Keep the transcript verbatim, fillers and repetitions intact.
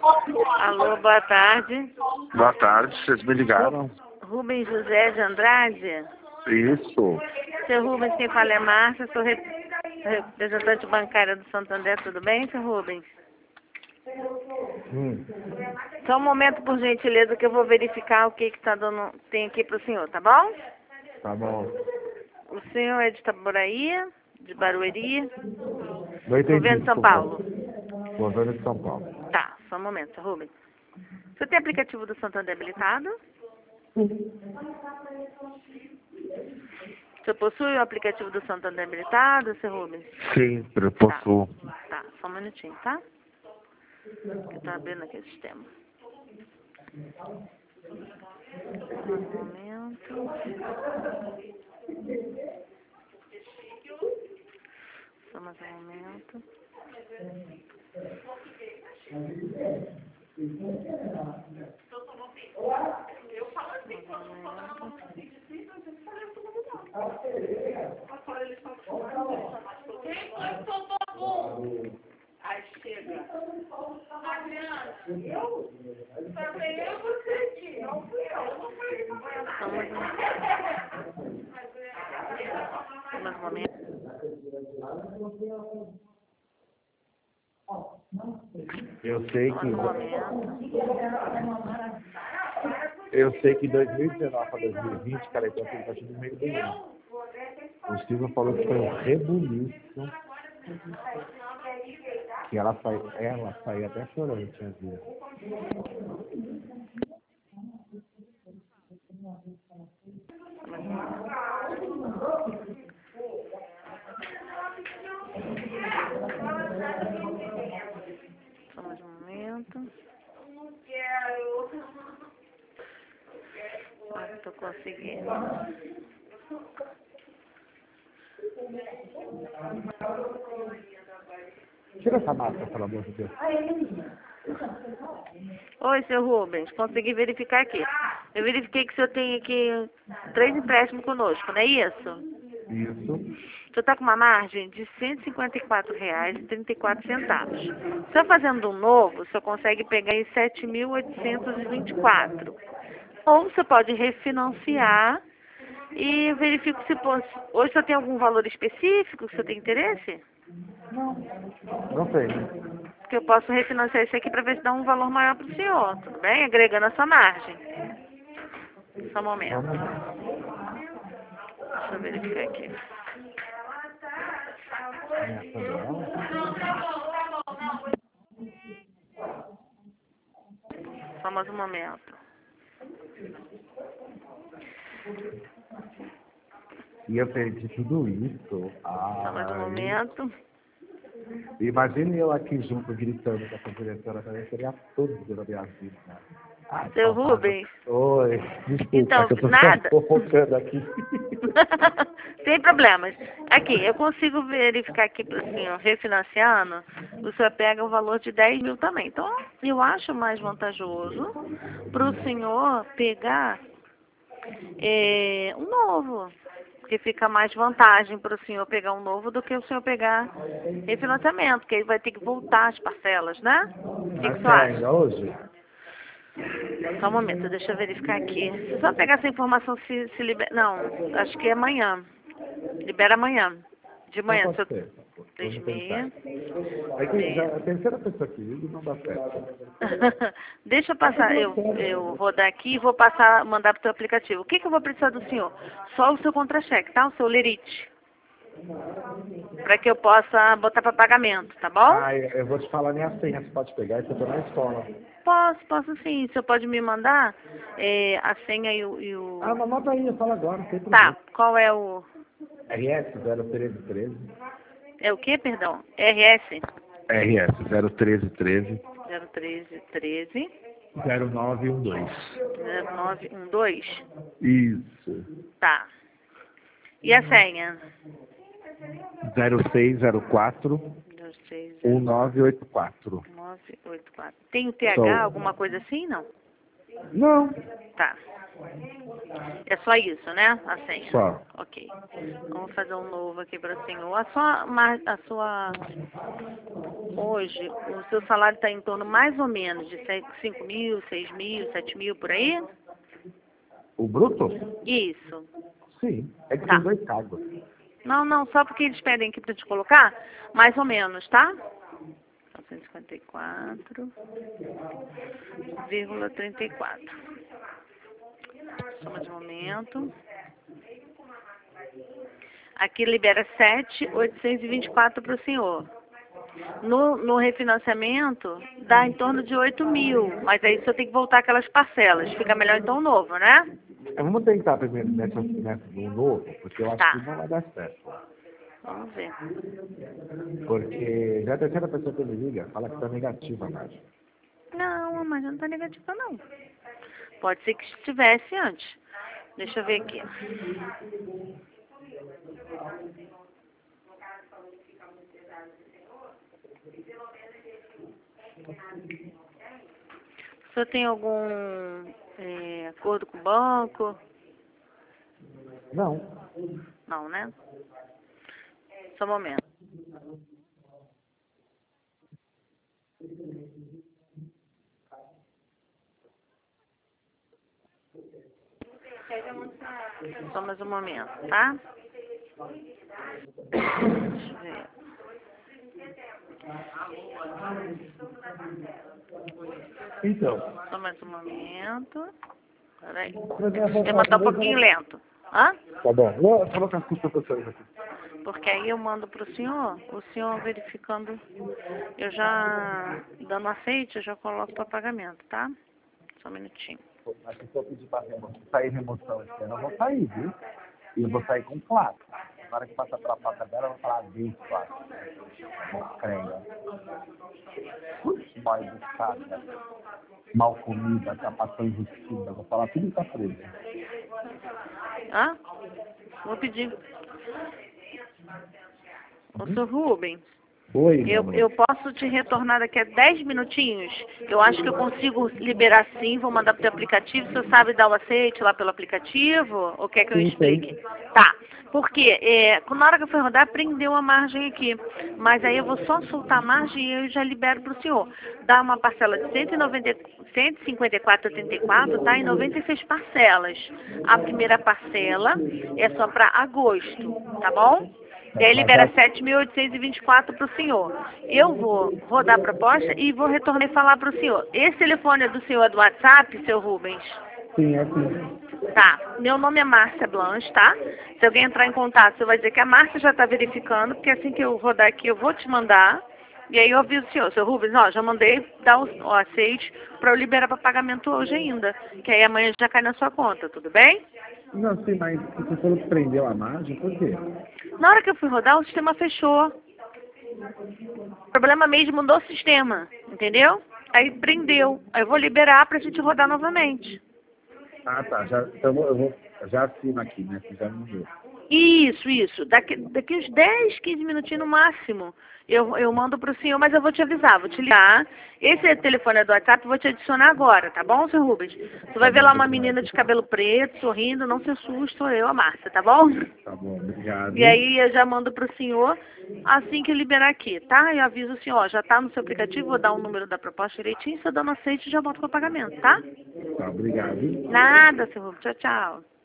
Alô, boa tarde. Boa tarde, vocês me ligaram? Rubens José de Andrade? Isso. Seu Rubens, quem fala é Márcia, sou re- representante bancária do Santander, tudo bem, seu Rubens? Hum. Só um momento, por gentileza, que eu vou verificar o que que tá dando, tem aqui pro senhor, tá bom? Tá bom. O senhor é de Itaboraí, de Barueri, Não entendi, governo de São desculpa. Paulo. Governo de São Paulo. Tá, só um momento, seu Rubens. Você tem aplicativo do Santander habilitado? Você possui o aplicativo do Santander habilitado, seu Rubens? Sim, eu possuo. Tá, só um minutinho, tá? Que tá abrindo aqui o sistema. Um momento. Só mais um momento. Aí chega. Adriana, eu? Também eu você disse. Não fui eu, não fui eu. Só mais um Só mais um momento. Eu sei Só que. mais um momento. Eu sei que dois mil e dezenove para dois mil e vinte, cara, então ele tá tudo meio do ano. O Silvio falou que foi um rebuliço. Que ela saiu, ela saiu até chorando, tinha dia. Só mais um momento. Ah, tô conseguindo. Tira essa máscara, pelo amor de Deus. Oi, seu Rubens, consegui verificar aqui. Eu verifiquei que o senhor tem aqui três empréstimos conosco, não é isso? Isso. O senhor está com uma margem de cento e cinquenta e quatro reais e trinta e quatro centavos. O senhor fazendo um novo, o senhor consegue pegar em sete mil oitocentos e vinte e quatro. Ou você pode refinanciar e verifico se pô, hoje o senhor tem algum valor específico que o senhor tem interesse? Não sei. Que eu posso refinanciar isso aqui para ver se dá um valor maior para o senhor, tudo bem? Agregando a sua margem. Só um momento. Deixa eu verificar aqui. Só mais um momento. E eu perdi tudo isso. Só mais um Ai. momento. Imagine eu aqui junto gritando com essa diretora, também seria tudo na minha vida. Ai, Seu saudade. Rubens. Oi, desculpa, Então, que eu tô nada. fofocando aqui. Sem problemas. Aqui, eu consigo verificar aqui para o senhor, refinanciando, o senhor pega o valor de dez mil também. Então, eu acho mais vantajoso para o senhor pegar é, um novo. Porque fica mais vantagem para o senhor pegar um novo do que o senhor pegar refinanciamento, porque aí vai ter que voltar as parcelas, né? O que, que o senhor acha? Ainda hoje? Só um momento, deixa eu verificar aqui. Se só pegar essa informação, se, se libera... Não, acho que é amanhã. Libera amanhã. De manhã. Não Se eu... pode ser. Três e Vamos meia. É que já é a terceira pessoa que liga e não dá certo. Deixa eu passar, eu, eu rodar aqui e vou passar, mandar para o seu aplicativo. O que, que eu vou precisar do senhor? Só o seu contra-cheque, tá? O seu lerite. Para que eu possa botar para pagamento, tá bom? Ah, eu vou te falar minha senha, você pode pegar, isso eu tô na escola. Posso, posso sim. O senhor pode me mandar é, a senha e o... E o... Ah, mas nota aí, eu falo agora, não tem Tá, problema. qual é o... R S zero treze treze. É o que, perdão? R S? R S zero treze treze. zero treze treze. zero nove um dois. zero nove um dois? Isso. Tá. E a senha? zero seis zero quatro zero seis um nove oito quatro. nove oito quatro. Tem o T H, Sou. alguma coisa assim, não? Não. Tá. É só isso, né? A senha. Só. Ok. Vamos fazer um novo aqui para o senhor. A sua, mar- a sua... Hoje, o seu salário está em torno mais ou menos de cinco mil, seis mil, sete mil, por aí? O bruto? Isso. Sim. É que Tá. tem dois cargos. Não, não, só porque eles pedem aqui para te colocar, mais ou menos, tá? novecentos e cinquenta e quatro vírgula trinta e quatro. Soma de momento. Aqui libera sete mil oitocentos e vinte e quatro para o senhor. No, no refinanciamento, dá em torno de oito mil, mas aí só tem que voltar aquelas parcelas. Fica melhor então novo, né? É, vamos tentar primeiro nessa, nessa do novo, porque eu acho Tá. que não vai dar certo. Vamos ver. Porque já é a terceira pessoa que me liga fala que tá negativa a margem. Não, a margem não está negativa, não. Pode ser que estivesse antes. Deixa eu ver aqui. O senhor tem algum é, acordo com o banco? Não. Não, né? Só um momento. Só mais um momento, tá? Deixa eu ver. Então. Só mais um momento. Peraí. Mas eu vou Ele mandar um pouquinho lento. Hã? Tá bom. Não, eu colocar as pessoas aqui. Porque aí eu mando pro senhor, o senhor verificando, eu já, dando aceite, eu já coloco para pagamento, tá? Só um minutinho. Acho que se eu pedir para sair remoção esse ano, eu vou sair, viu? E eu vou sair com quatro. Na hora que passar pela placa dela, eu vou falar vinte e quatro. Moscrenha. Mal educada. Mal comida, capação enrustida. Vou falar tudo que tá preso. Hã? Vou pedir. Ô, senhor Rubens, Oi, eu, eu posso te retornar daqui a dez minutinhos? Eu acho que eu consigo liberar sim, vou mandar pro teu aplicativo. O senhor sabe dar o aceite lá pelo aplicativo? Ou quer que eu Sim, explique? sei. Tá. Porque é, na hora que eu fui rodar, prendeu a margem aqui. Mas aí eu vou só soltar a margem e eu já libero para o senhor. Dá uma parcela de cento e noventa, cento e cinquenta e quatro vírgula oitenta e quatro, tá? Em noventa e seis parcelas. A primeira parcela é só para agosto, tá bom? E aí libera sete mil oitocentos e vinte e quatro para o senhor. Eu vou rodar a proposta e vou retornar e falar para o senhor. Esse telefone é do senhor é do WhatsApp, seu Rubens? Sim, é sim. Tá. Meu nome é Márcia Blanche, tá? Se alguém entrar em contato, você vai dizer que a Márcia já está verificando, porque assim que eu rodar aqui, eu vou te mandar. E aí eu aviso o senhor, seu Rubens, ó, já mandei dar o, o aceite para eu liberar para pagamento hoje ainda. Que aí amanhã já cai na sua conta, tudo bem? Não, sim, mas você falou que prendeu a margem, por quê? Na hora que eu fui rodar, o sistema fechou. O problema mesmo do sistema, entendeu? Aí prendeu. Aí eu vou liberar pra gente rodar novamente. Ah, tá. Já, então eu vou, eu vou, já assino aqui, né? Você já me deu. Isso, isso. Daqui, daqui uns dez, quinze minutinhos no máximo, eu, eu mando pro senhor, mas eu vou te avisar, vou te ligar. Esse telefone é do WhatsApp, eu vou te adicionar agora, tá bom, seu Rubens? Você vai ver lá uma menina de cabelo preto, sorrindo, não se assuste, sou eu, a Márcia, tá bom? Tá bom, obrigado. E aí eu já mando pro senhor assim que liberar aqui, tá? Eu aviso o senhor, ó, já tá no seu aplicativo, vou dar o número da proposta direitinho, se eu dando aceite, já boto para pagamento, tá? Tá, obrigado. Nada, seu Rubens. Tchau, tchau.